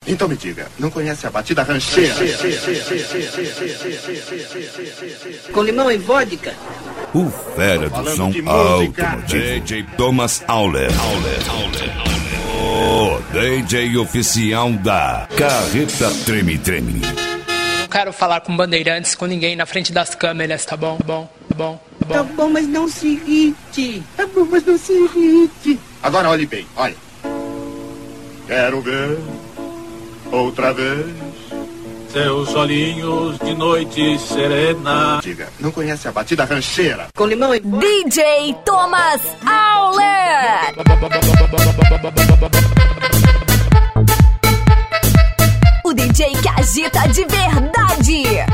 Então me diga, não conhece a batida rancheira? Com limão e vodka? O fera do som automotivo, DJ Thomas Auler. O DJ oficial da Carreta Treme Treme. Não quero falar com bandeirantes, com ninguém na frente das câmeras, tá bom? Tá bom, mas não se irrite. Tá bom, mas não se irrite. Agora olhe bem, olha. Quero ver outra vez seus olhinhos de noite serena. Diga, não conhece a batida rancheira? Com limão e DJ Thomas Auler. O DJ que agita de verdade.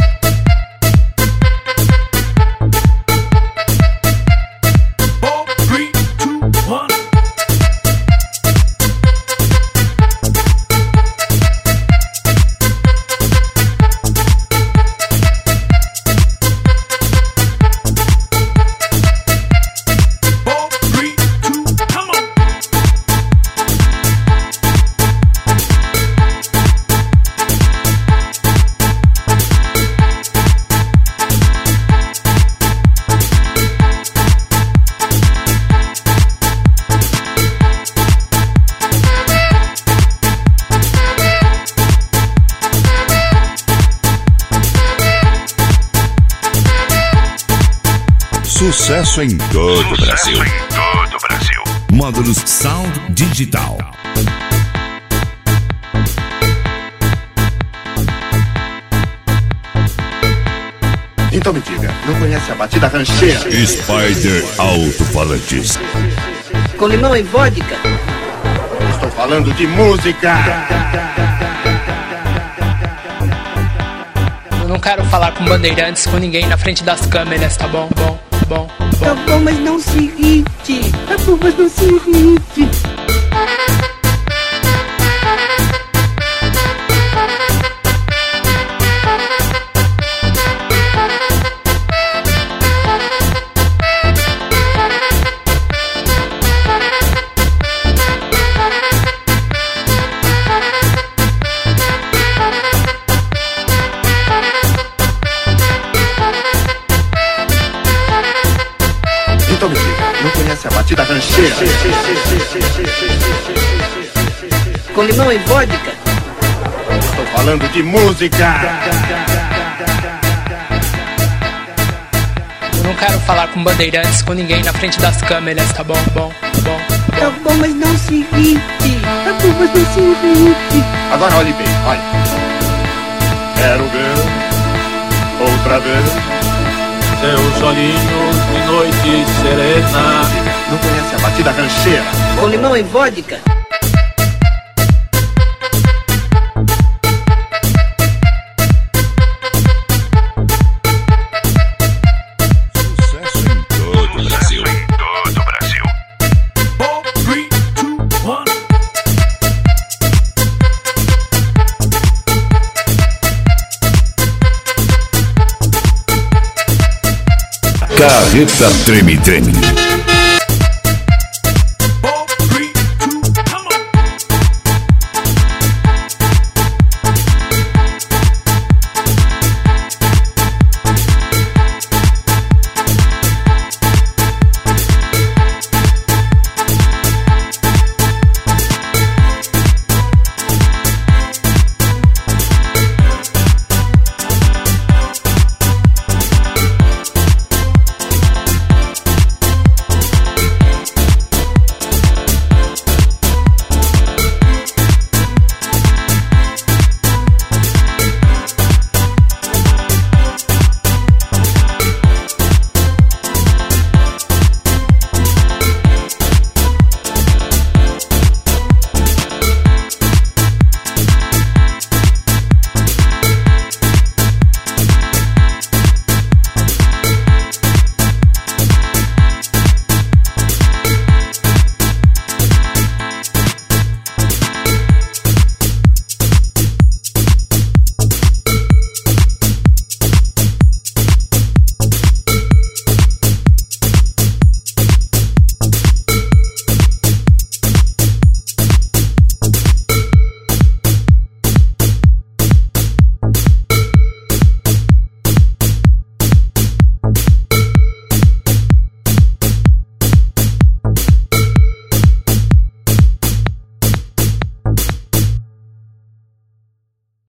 Sucesso em todo o Brasil. Módulos Sound Digital. Então me diga, não conhece a batida rancheira? Spider Alto-Falantes. com limão e vodka? Estou falando de música. Eu não quero falar com bandeirantes, com ninguém na frente das câmeras, tá bom? Tá bom, mas não se irrite. Tá bom, mas não se irrite. Então me diga, não conhece a batida rancheira? Com limão e vodka? Estou falando de música. Eu não quero falar com bandeirantes, com ninguém na frente das câmeras, tá bom? Tá bom, mas não se irrite. Tá bom, mas não se irrite. Agora olhe bem, olhe. Quero ver outra vez seus olhinhos de noite serena. Não conhece a batida rancheira? Com limão e vodka? Sucesso em todo o Brasil. Carreta Treme Treme.